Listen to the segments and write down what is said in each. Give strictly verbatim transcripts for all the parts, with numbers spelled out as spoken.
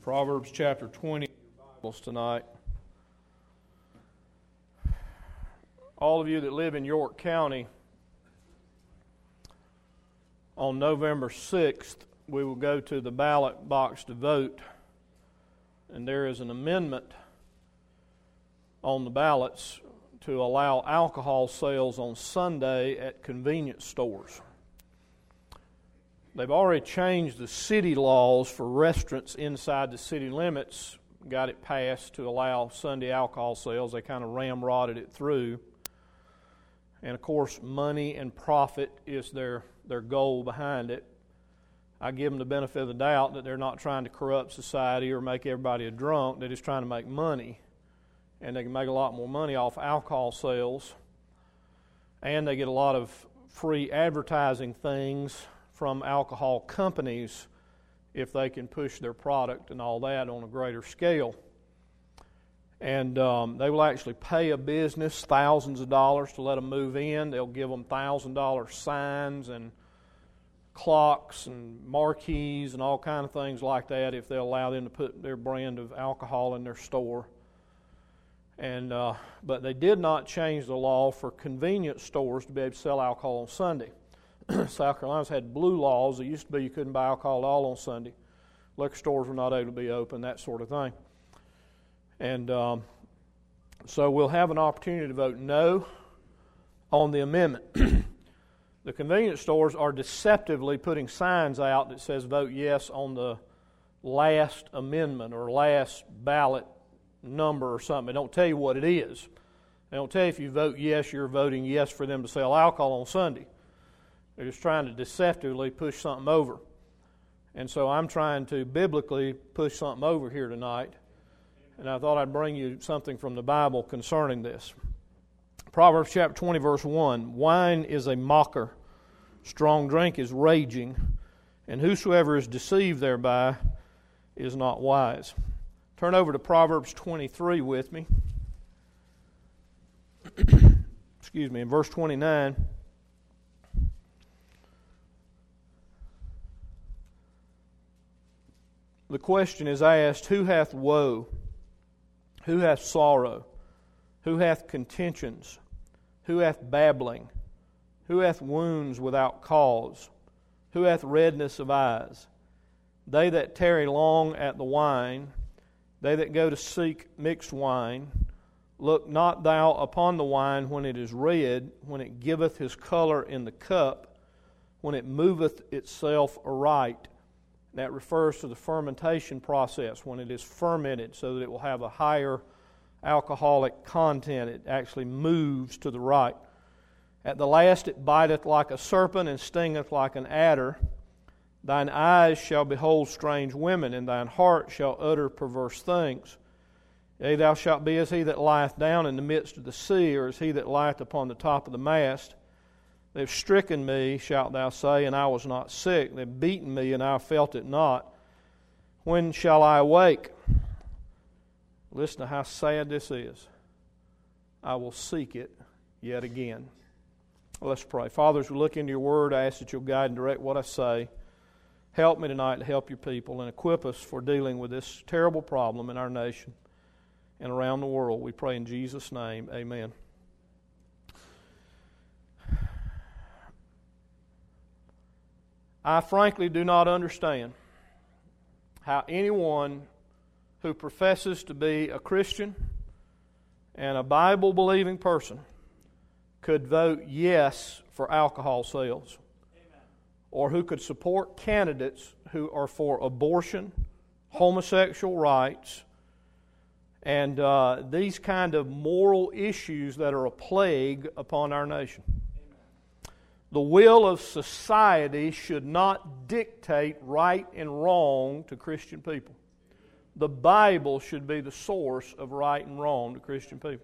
Proverbs chapter twenty Bibles tonight. All of you that live in York County, on November sixth, we will go to the ballot box to vote, and there is an amendment on the ballots to allow alcohol sales on Sunday at convenience stores. They've already changed the city laws for restaurants inside the city limits, got it passed to allow Sunday alcohol sales. They kind of ramrodded it through. And of course, money and profit is their, their goal behind it. I give them the benefit of the doubt that they're not trying to corrupt society or make everybody a drunk. They're just trying to make money. And they can make a lot more money off alcohol sales. And they get a lot of free advertising things from alcohol companies if they can push their product and all that on a greater scale. And um, they will actually pay a business thousands of dollars to let them move in. They'll give them one thousand dollars signs and clocks and marquees and all kind of things like that if they'll allow them to put their brand of alcohol in their store. And uh, but they did not change the law for convenience stores to be able to sell alcohol on Sunday. South Carolina's had blue laws. It used to be you couldn't buy alcohol at all on Sunday. Liquor stores were not able to be open, that sort of thing. And um, so we'll have an opportunity to vote no on the amendment. The convenience stores are deceptively putting signs out that says vote yes on the last amendment or last ballot number or something. They don't tell you what it is. They don't tell you if you vote yes, you're voting yes for them to sell alcohol on Sunday. They're just trying to deceptively push something over. And so I'm trying to biblically push something over here tonight. And I thought I'd bring you something from the Bible concerning this. Proverbs chapter twenty, verse one. Wine is a mocker. Strong drink is raging. And whosoever is deceived thereby is not wise. Turn over to Proverbs twenty-three with me. Excuse me, in verse twenty-nine. The question is asked, who hath woe? Who hath sorrow? Who hath contentions? Who hath babbling? Who hath wounds without cause? Who hath redness of eyes? They that tarry long at the wine, they that go to seek mixed wine, look not thou upon the wine when it is red, when it giveth his color in the cup, when it moveth itself aright. That refers to the fermentation process, when it is fermented so that it will have a higher alcoholic content. It actually moves to the right. At the last it biteth like a serpent and stingeth like an adder. Thine eyes shall behold strange women, and thine heart shall utter perverse things. Yea, thou shalt be as he that lieth down in the midst of the sea, or as he that lieth upon the top of the mast. They've stricken me, shalt thou say, and I was not sick. They've beaten me, and I felt it not. When shall I awake? Listen to how sad this is. I will seek it yet again. Let's pray. Father, as we look into your word, I ask that you'll guide and direct what I say. Help me tonight to help your people and equip us for dealing with this terrible problem in our nation and around the world. We pray in Jesus' name. Amen. I frankly do not understand how anyone who professes to be a Christian and a Bible-believing person could vote yes for alcohol sales. Amen. Or who could support candidates who are for abortion, homosexual rights, and uh, these kind of moral issues that are a plague upon our nation. The will of society should not dictate right and wrong to Christian people. The Bible should be the source of right and wrong to Christian people.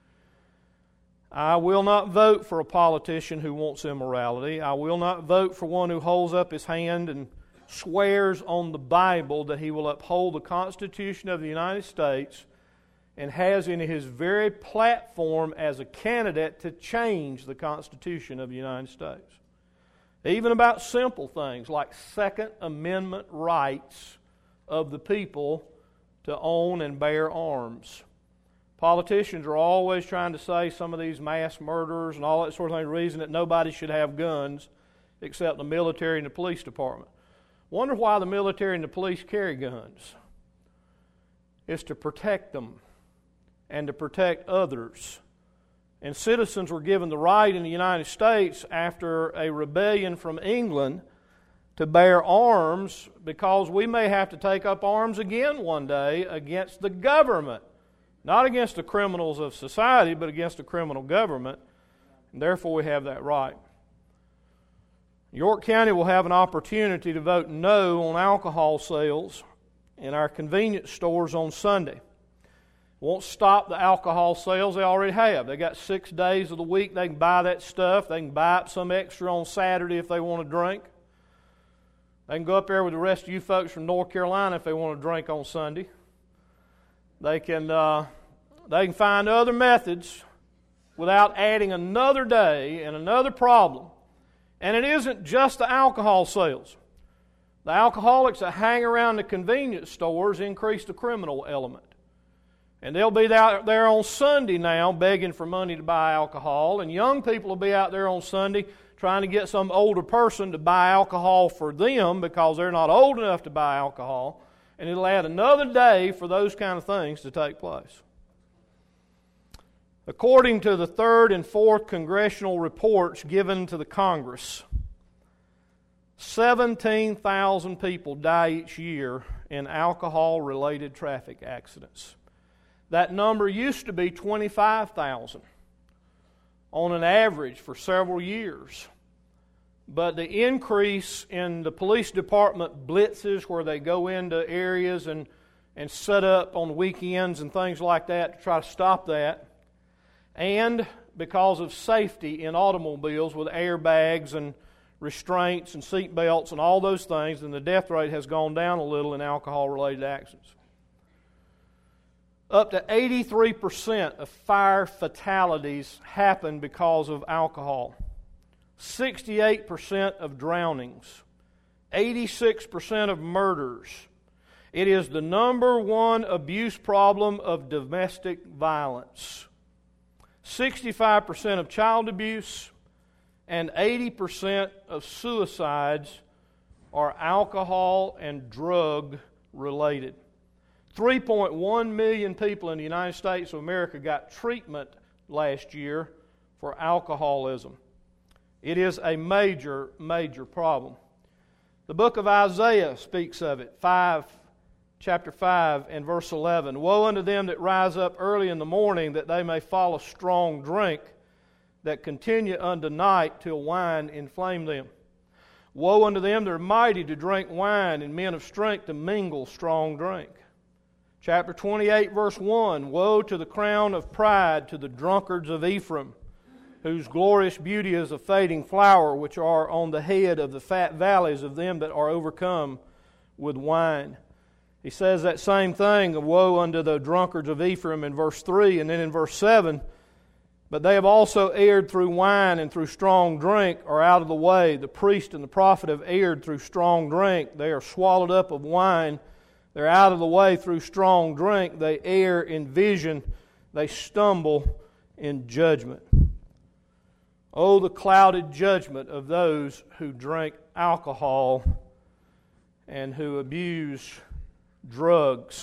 I will not vote for a politician who wants immorality. I will not vote for one who holds up his hand and swears on the Bible that he will uphold the Constitution of the United States and has in his very platform as a candidate to change the Constitution of the United States. Even about simple things like Second Amendment rights of the people to own and bear arms. Politicians are always trying to say some of these mass murderers and all that sort of thing, the reason that nobody should have guns except the military and the police department. Wonder why the military and the police carry guns. It's to protect them and to protect others. And citizens were given the right in the United States after a rebellion from England to bear arms because we may have to take up arms again one day against the government. Not against the criminals of society, but against the criminal government. And therefore we have that right. York County will have an opportunity to vote no on alcohol sales in our convenience stores on Sunday. Won't stop the alcohol sales they already have. They got six days of the week they can buy that stuff. They can buy up some extra on Saturday if they want to drink. They can go up there with the rest of you folks from North Carolina if they want to drink on Sunday. They can uh, they can find other methods without adding another day and another problem. And it isn't just the alcohol sales. The alcoholics that hang around the convenience stores increase the criminal element. And they'll be out there on Sunday now begging for money to buy alcohol. And young people will be out there on Sunday trying to get some older person to buy alcohol for them because they're not old enough to buy alcohol. And it'll add another day for those kind of things to take place. According to the third and fourth congressional reports given to the Congress, seventeen thousand people die each year in alcohol-related traffic accidents. That number used to be twenty-five thousand on an average for several years. But the increase in the police department blitzes where they go into areas and, and set up on weekends and things like that to try to stop that, and because of safety in automobiles with airbags and restraints and seat belts and all those things, then the death rate has gone down a little in alcohol-related accidents. Up to eighty-three percent of fire fatalities happen because of alcohol. sixty-eight percent of drownings. eighty-six percent of murders. It is the number one abuse problem of domestic violence. sixty-five percent of child abuse and eighty percent of suicides are alcohol and drug related. three point one million people in the United States of America got treatment last year for alcoholism. It is a major, major problem. The book of Isaiah speaks of it, five, chapter five and verse eleven. Woe unto them that rise up early in the morning, that they may follow strong drink, that continue unto night till wine inflame them. Woe unto them that are mighty to drink wine, and men of strength to mingle strong drink. Chapter twenty-eight, verse one, Woe to the crown of pride, to the drunkards of Ephraim, whose glorious beauty is a fading flower, which are on the head of the fat valleys of them that are overcome with wine. He says that same thing, of woe unto the drunkards of Ephraim in verse three, and then in verse seven, but they have also erred through wine and through strong drink, are out of the way. The priest and the prophet have erred through strong drink. They are swallowed up of wine. They're out of the way through strong drink. They err in vision. They stumble in judgment. Oh, the clouded judgment of those who drink alcohol and who abuse drugs.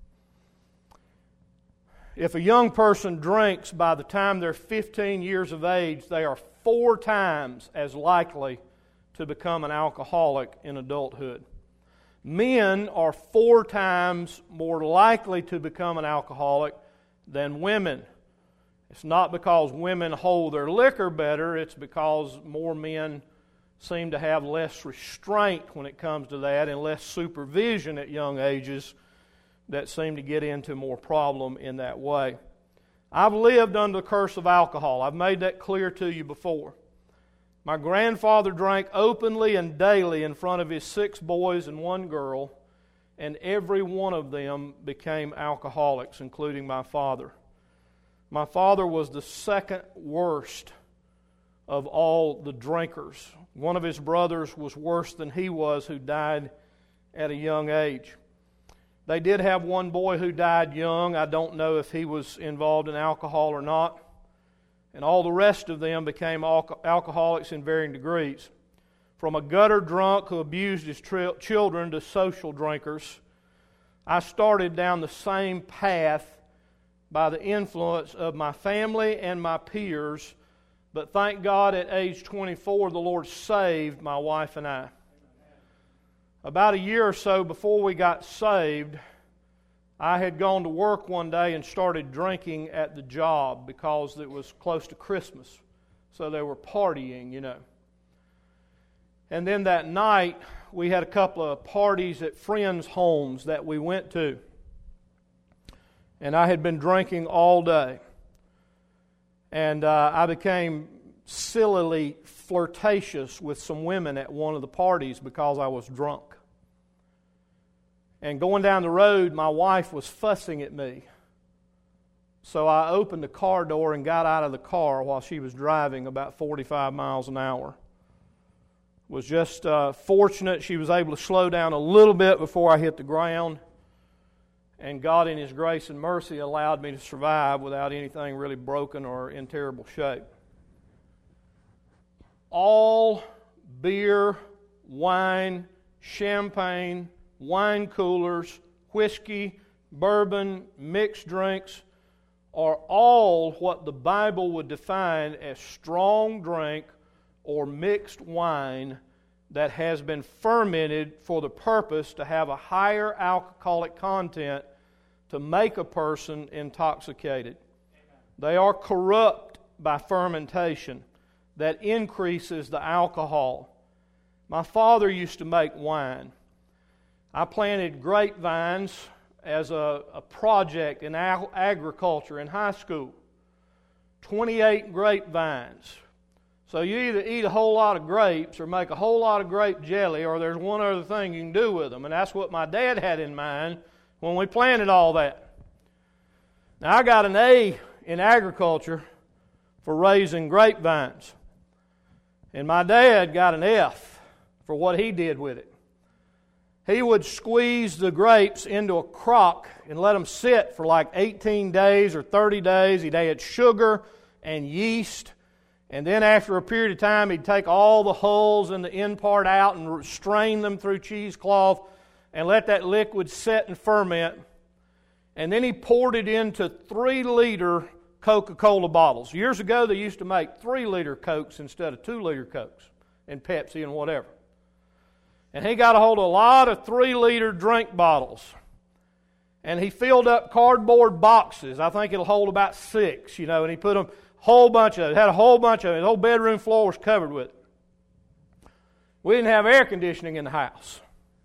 If a young person drinks by the time they're fifteen years of age, they are four times as likely to become an alcoholic in adulthood. Men are four times more likely to become an alcoholic than women. It's not because women hold their liquor better, it's because more men seem to have less restraint when it comes to that and less supervision at young ages that seem to get into more problem in that way. I've lived under the curse of alcohol. I've made that clear to you before. My grandfather drank openly and daily in front of his six boys and one girl, and every one of them became alcoholics, including my father. My father was the second worst of all the drinkers. One of his brothers was worse than he was, who died at a young age. They did have one boy who died young. I don't know if he was involved in alcohol or not. And all the rest of them became alcoholics in varying degrees. From a gutter drunk who abused his tri- children to social drinkers, I started down the same path by the influence of my family and my peers. But thank God at age twenty-four, the Lord saved my wife and I. About a year or so before we got saved, I had gone to work one day and started drinking at the job because it was close to Christmas. So they were partying, you know. And then that night, we had a couple of parties at friends' homes that we went to. And I had been drinking all day. And uh, I became sillily flirtatious with some women at one of the parties because I was drunk. And going down the road, my wife was fussing at me. So I opened the car door and got out of the car while she was driving about forty-five miles an hour. Was just uh, fortunate she was able to slow down a little bit before I hit the ground. And God in His grace and mercy allowed me to survive without anything really broken or in terrible shape. All beer, wine, champagne, wine coolers, whiskey, bourbon, mixed drinks are all what the Bible would define as strong drink or mixed wine that has been fermented for the purpose to have a higher alcoholic content to make a person intoxicated. Amen. They are corrupt by fermentation that increases the alcohol. My father used to make wine. I planted grapevines as a, a project in ag- agriculture in high school. twenty-eight grapevines. So you either eat a whole lot of grapes or make a whole lot of grape jelly, or there's one other thing you can do with them. And that's what my dad had in mind when we planted all that. Now I got an A in agriculture for raising grapevines. And my dad got an F for what he did with it. He would squeeze the grapes into a crock and let them sit for like eighteen days or thirty days. He'd add sugar and yeast. And then after a period of time, he'd take all the hulls and the end part out and strain them through cheesecloth and let that liquid set and ferment. And then he poured it into three-liter Coca-Cola bottles. Years ago, they used to make three-liter Cokes instead of two-liter Cokes and Pepsi and whatever. And he got a hold of a lot of three-liter drink bottles. And he filled up cardboard boxes. I think it'll hold about six, you know, and he put them, a whole bunch of it, had a whole bunch of it. The whole bedroom floor was covered with it. We didn't have air conditioning in the house.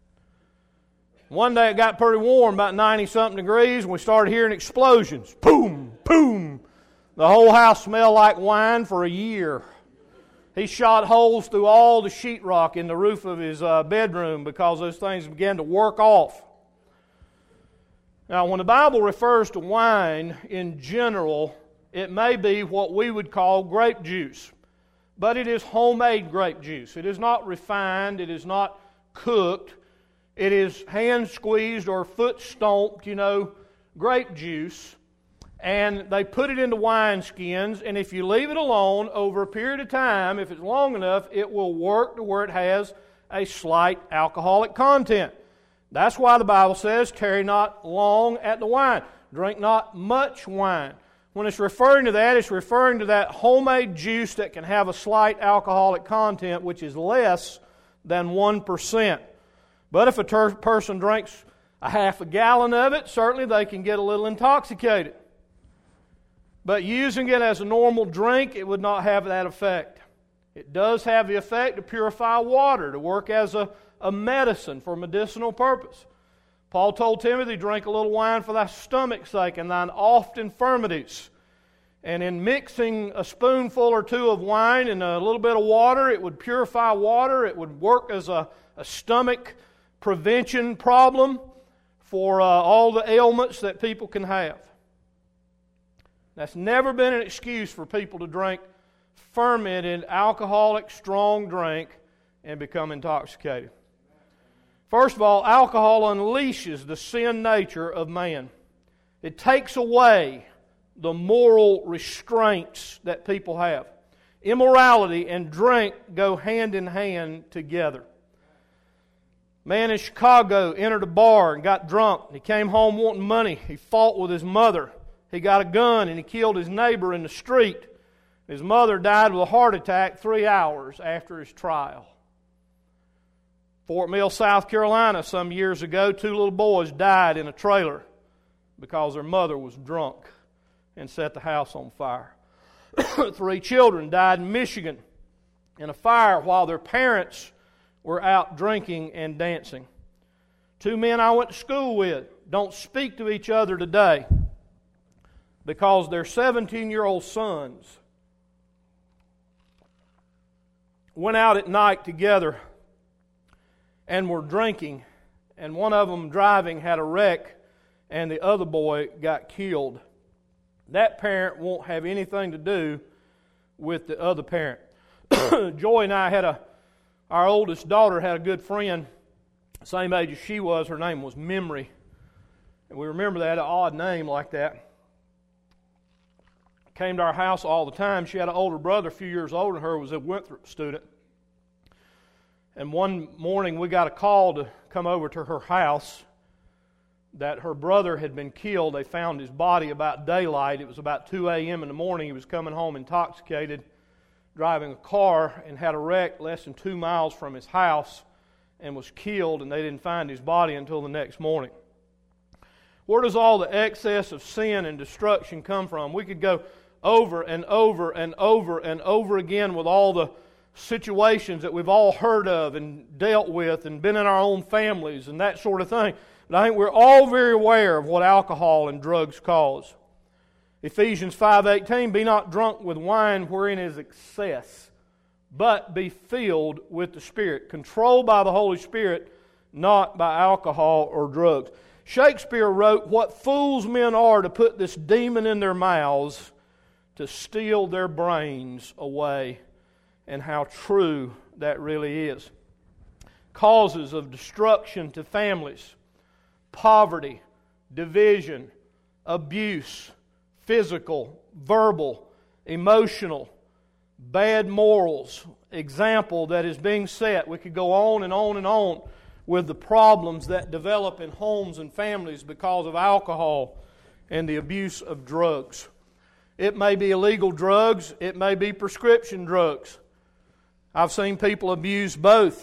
One day it got pretty warm, about ninety-something degrees, and we started hearing explosions. Boom, boom. The whole house smelled like wine for a year. He shot holes through all the sheetrock in the roof of his uh, bedroom because those things began to work off. Now, when the Bible refers to wine in general, it may be what we would call grape juice. But it is homemade grape juice. It is not refined. It is not cooked. It is hand-squeezed or foot-stomped, you know, grape juice. And they put it into wine skins, and if you leave it alone over a period of time, if it's long enough, it will work to where it has a slight alcoholic content. That's why the Bible says, tarry not long at the wine. Drink not much wine. When it's referring to that, it's referring to that homemade juice that can have a slight alcoholic content, which is less than one percent. But if a ter- person drinks a half a gallon of it, certainly they can get a little intoxicated. But using it as a normal drink, it would not have that effect. It does have the effect to purify water, to work as a, a medicine for medicinal purpose. Paul told Timothy, drink a little wine for thy stomach's sake and thine oft infirmities. And in mixing a spoonful or two of wine and a little bit of water, it would purify water. It would work as a, a stomach prevention problem for uh, all the ailments that people can have. That's never been an excuse for people to drink fermented, alcoholic, strong drink and become intoxicated. First of all, alcohol unleashes the sin nature of man. It takes away the moral restraints that people have. Immorality and drink go hand in hand together. Man in Chicago entered a bar and got drunk. He came home wanting money. He fought with his mother. He got a gun and he killed his neighbor in the street. His mother died with a heart attack three hours after his trial. Fort Mill, South Carolina, some years ago, two little boys died in a trailer because their mother was drunk and set the house on fire. Three children died in Michigan in a fire while their parents were out drinking and dancing. Two men I went to school with don't speak to each other today because their seventeen-year-old sons went out at night together and were drinking, and one of them driving had a wreck, and the other boy got killed. That parent won't have anything to do with the other parent. Joy and I had a, our oldest daughter had a good friend, same age as she was. Her name was Memory. And we remember that, an odd name like that. Came to our house all the time. She had an older brother, a few years older than her, was a Winthrop student. And one morning we got a call to come over to her house that her brother had been killed. They found his body about daylight. It was about two a.m. in the morning. He was coming home intoxicated, driving a car, and had a wreck less than two miles from his house and was killed, and they didn't find his body until the next morning. Where does all the excess of sin and destruction come from? We could go over and over and over and over again with all the situations that we've all heard of and dealt with and been in our own families and that sort of thing. But I think we're all very aware of what alcohol and drugs cause. Ephesians five eighteen, be not drunk with wine wherein is excess, but be filled with the Spirit, controlled by the Holy Spirit, not by alcohol or drugs. Shakespeare wrote, what fools men are to put this demon in their mouths to steal their brains away. And how true that really is. Causes of destruction to families: poverty, division, abuse, physical, verbal, emotional, bad morals, example that is being set. We could go on and on and on with the problems that develop in homes and families because of alcohol and the abuse of drugs. It may be illegal drugs, it may be prescription drugs. I've seen people abuse both.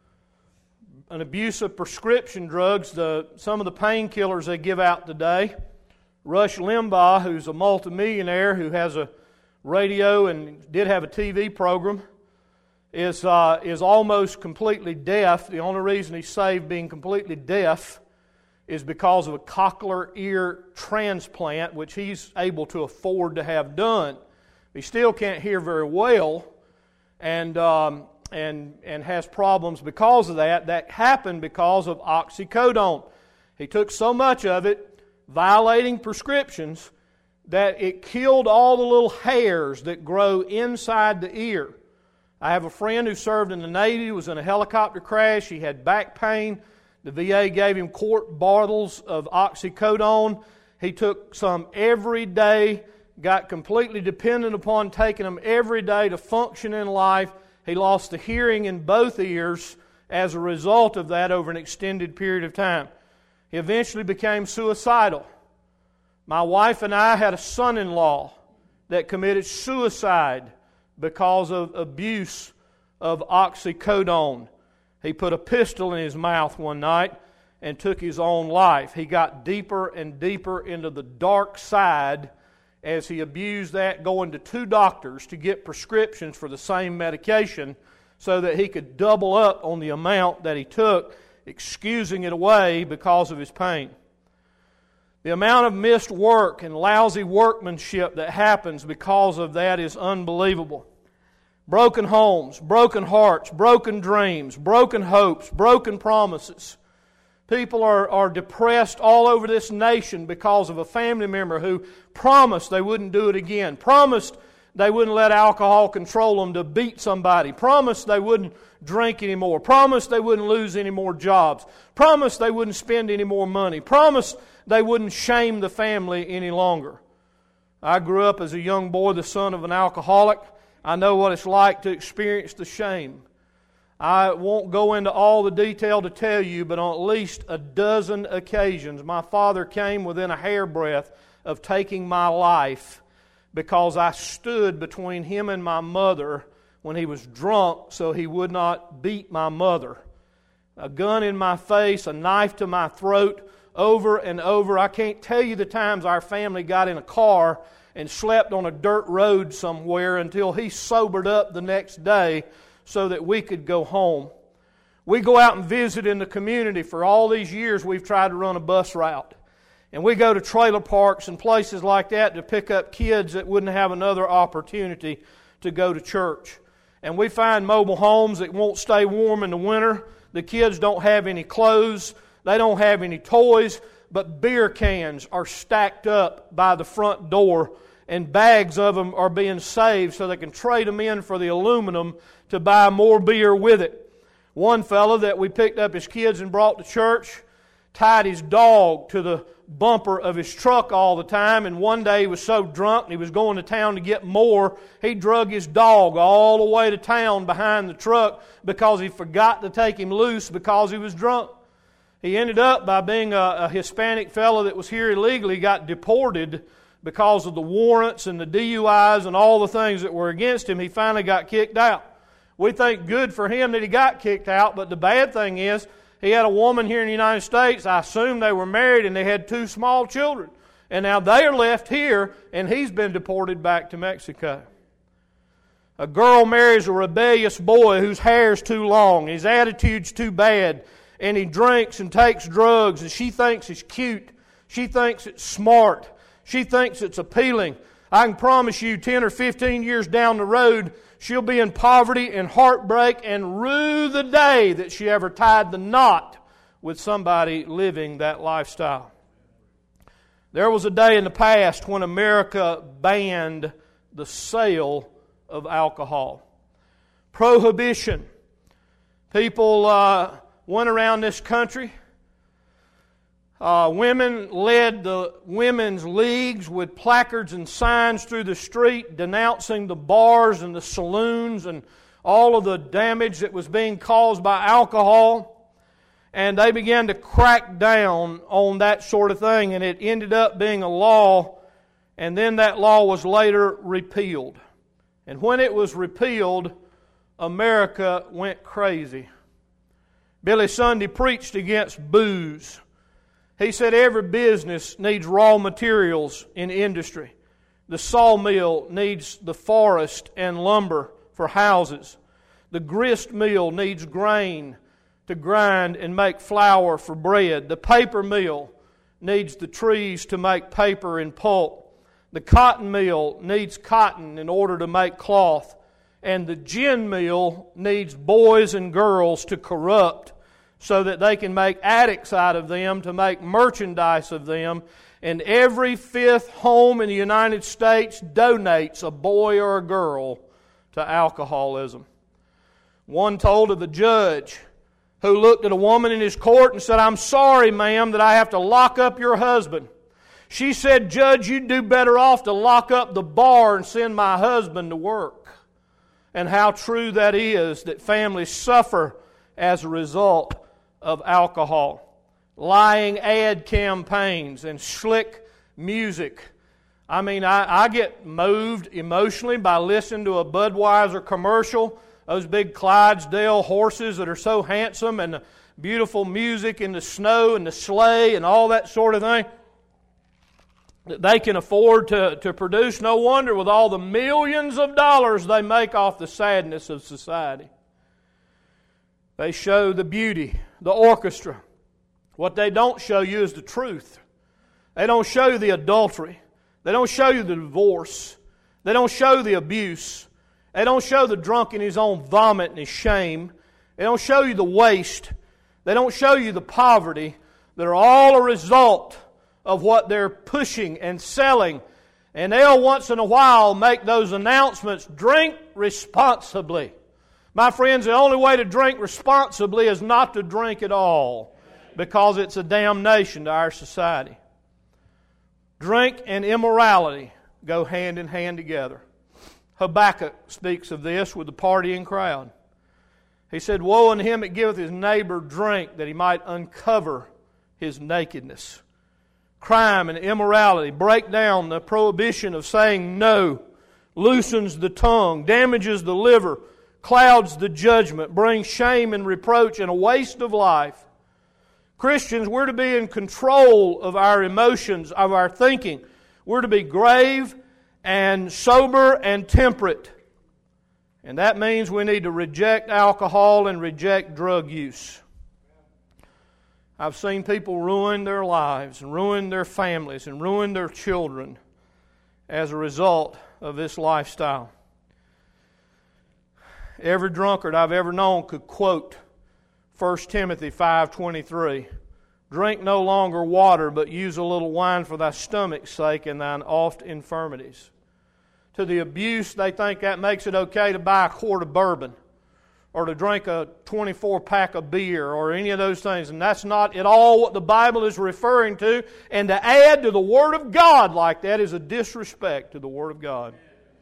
An abuse of prescription drugs, the, some of the painkillers they give out today. Rush Limbaugh, who's a multimillionaire who has a radio and did have a T V program, is uh, is almost completely deaf. The only reason he's saved being completely deaf is because of a cochlear ear transplant, which he's able to afford to have done. He still can't hear very well, and um, and and has problems because of that. That happened because of oxycodone. He took so much of it, violating prescriptions, that it killed all the little hairs that grow inside the ear. I have a friend who served in the Navy, was in a helicopter crash. He had back pain. The V A gave him quart bottles of oxycodone. He took some every day, got completely dependent upon taking them every day to function in life. He lost the hearing in both ears as a result of that over an extended period of time. He eventually became suicidal. My wife and I had a son-in-law that committed suicide because of abuse of oxycodone. He put a pistol in his mouth one night and took his own life. He got deeper and deeper into the dark side as he abused that, going to two doctors to get prescriptions for the same medication so that he could double up on the amount that he took, excusing it away because of his pain. The amount of missed work and lousy workmanship that happens because of that is unbelievable. Broken homes, broken hearts, broken dreams, broken hopes, broken promises. People are, are depressed all over this nation because of a family member who promised they wouldn't do it again, promised they wouldn't let alcohol control them to beat somebody. Promised they wouldn't drink anymore. Promised they wouldn't lose any more jobs. Promised they wouldn't spend any more money. Promised they wouldn't shame the family any longer. I grew up as a young boy, the son of an alcoholic. I know what it's like to experience the shame. I won't go into all the detail to tell you, but on at least a dozen occasions, my father came within a hairbreadth of taking my life because I stood between him and my mother when he was drunk so he would not beat my mother. A gun in my face, a knife to my throat, over and over. I can't tell you the times our family got in a car and slept on a dirt road somewhere until he sobered up the next day so that we could go home. We go out and visit in the community. For all these years we've tried to run a bus route. And we go to trailer parks and places like that to pick up kids that wouldn't have another opportunity to go to church. And we find mobile homes that won't stay warm in the winter. The kids don't have any clothes. They don't have any toys. But beer cans are stacked up by the front door, and bags of them are being saved so they can trade them in for the aluminum to buy more beer with it. One fellow that we picked up his kids and brought to church tied his dog to the bumper of his truck all the time, and one day he was so drunk and he was going to town to get more, he drug his dog all the way to town behind the truck because he forgot to take him loose because he was drunk. He ended up by being a, a Hispanic fellow that was here illegally, got deported because of the warrants and the D U Is and all the things that were against him. He finally got kicked out. We think good for him that he got kicked out, but the bad thing is he had a woman here in the United States. I assume they were married and they had two small children. And now they are left here and he's been deported back to Mexico. A girl marries a rebellious boy whose hair's too long, his attitude's too bad, and he drinks and takes drugs, and she thinks it's cute. She thinks it's smart. She thinks it's appealing. I can promise you ten or fifteen years down the road, she'll be in poverty and heartbreak and rue the day that she ever tied the knot with somebody living that lifestyle. There was a day in the past when America banned the sale of alcohol. Prohibition. People uh, went around this country. Uh, women led the women's leagues with placards and signs through the street denouncing the bars and the saloons and all of the damage that was being caused by alcohol. And they began to crack down on that sort of thing, and it ended up being a law, and then that law was later repealed. And when it was repealed, America went crazy. Billy Sunday preached against booze. He said every business needs raw materials in industry. The sawmill needs the forest and lumber for houses. The grist mill needs grain to grind and make flour for bread. The paper mill needs the trees to make paper and pulp. The cotton mill needs cotton in order to make cloth. And the gin mill needs boys and girls to corrupt so that they can make addicts out of them, to make merchandise of them. And every fifth home in the United States donates a boy or a girl to alcoholism. One told of the judge who looked at a woman in his court and said, "I'm sorry, ma'am, that I have to lock up your husband." She said, "Judge, you'd do better off to lock up the bar and send my husband to work." And how true that is, that families suffer as a result of alcohol. Lying ad campaigns and slick music. I mean, I, I get moved emotionally by listening to a Budweiser commercial. Those big Clydesdale horses that are so handsome, and the beautiful music in the snow and the sleigh and all that sort of thing that they can afford to, to produce. No wonder with all the millions of dollars they make off the sadness of society. They show the beauty, the orchestra. What they don't show you is the truth. They don't show you the adultery. They don't show you the divorce. They don't show the abuse. They don't show the drunk in his own vomit and his shame. They don't show you the waste. They don't show you the poverty that are all a result of what they're pushing and selling And they'll once in a while make those announcements, drink responsibly. My friends, the only way to drink responsibly is not to drink at all, because it's a damnation to our society. Drink and immorality go hand in hand together. Habakkuk speaks of this with the partying crowd. He said, woe unto him that giveth his neighbor drink, that he might uncover his nakedness. Crime and immorality break down the prohibition of saying no, loosens the tongue, damages the liver, clouds the judgment, brings shame and reproach and a waste of life. Christians, we're to be in control of our emotions, of our thinking. We're to be grave and sober and temperate. And that means we need to reject alcohol and reject drug use. I've seen people ruin their lives and ruin their families and ruin their children as a result of this lifestyle. Every drunkard I've ever known could quote First Timothy five twenty-three. Drink no longer water, but use a little wine for thy stomach's sake and thine oft infirmities. To the abuse, they think that makes it okay to buy a quart of bourbon or to drink a twenty-four pack of beer or any of those things. And that's not at all what the Bible is referring to. And to add to the Word of God like that is a disrespect to the Word of God.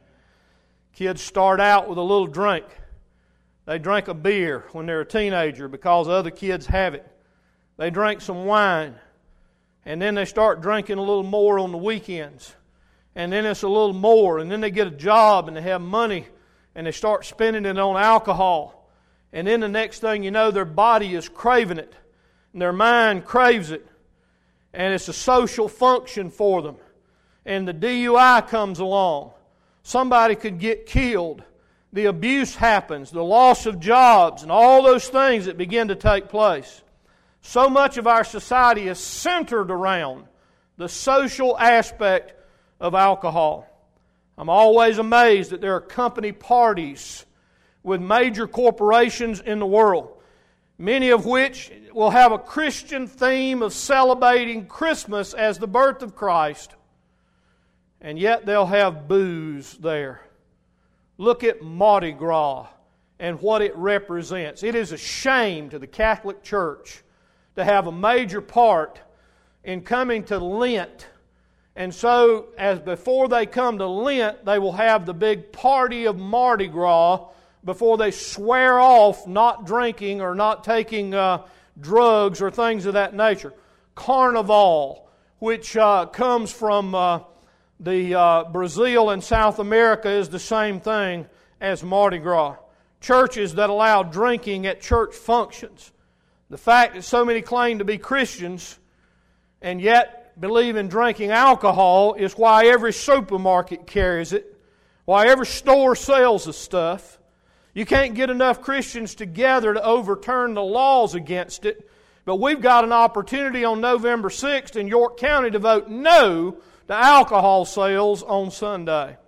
Kids start out with a little drink. They drink a beer when they're a teenager because other kids have it. They drink some wine. And then they start drinking a little more on the weekends. And then it's a little more. And then they get a job and they have money. And they start spending it on alcohol. And then the next thing you know, their body is craving it. And their mind craves it. And it's a social function for them. And the D U I comes along. Somebody could get killed. The abuse happens. The loss of jobs and all those things that begin to take place. So much of our society is centered around the social aspect of alcohol. I'm always amazed that there are company parties with major corporations in the world, many of which will have a Christian theme of celebrating Christmas as the birth of Christ, and yet they'll have booze there. Look at Mardi Gras and what it represents. It is a shame to the Catholic Church to have a major part in coming to Lent. And so, as before they come to Lent, they will have the big party of Mardi Gras before they swear off not drinking or not taking uh, drugs or things of that nature. Carnival, which uh, comes from uh, the uh, Brazil and South America, is the same thing as Mardi Gras. Churches that allow drinking at church functions. The fact that so many claim to be Christians and yet believe in drinking alcohol is why every supermarket carries it, why every store sells the stuff. You can't get enough Christians together to overturn the laws against it, but we've got an opportunity on November sixth in York County to vote no to alcohol sales on Sunday.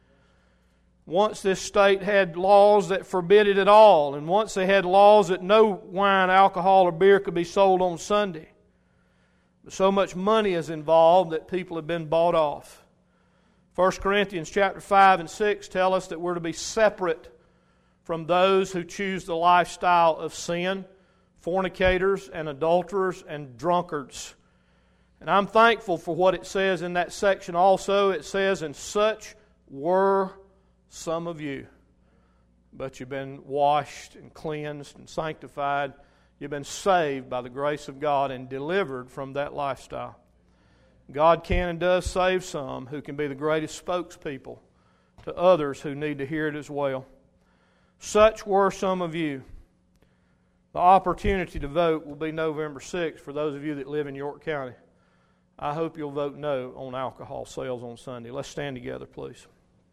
Once this state had laws that forbid it at all, and once they had laws that no wine, alcohol, or beer could be sold on Sunday. But so much money is involved that people have been bought off. First Corinthians chapter five and six tell us that we're to be separate from those who choose the lifestyle of sin, fornicators and adulterers and drunkards. And I'm thankful for what it says in that section also. It says, and such were some of you. But you've been washed and cleansed and sanctified. You've been saved by the grace of God and delivered from that lifestyle. God can and does save some who can be the greatest spokespeople to others who need to hear it as well. Such were some of you. The opportunity to vote will be November sixth for those of you that live in York County. I hope you'll vote no on alcohol sales on Sunday. Let's stand together, please.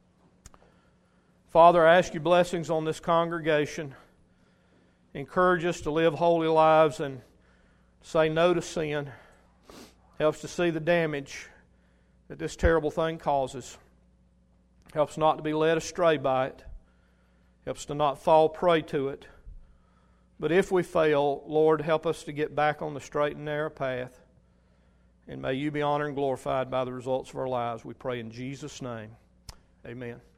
Father, I ask you blessings on this congregation. Encourage us to live holy lives and say no to sin. Helps to see the damage that this terrible thing causes. Helps not to be led astray by it. Helps to not fall prey to it. But if we fail, Lord, help us to get back on the straight and narrow path. And may you be honored and glorified by the results of our lives. We pray in Jesus' name. Amen.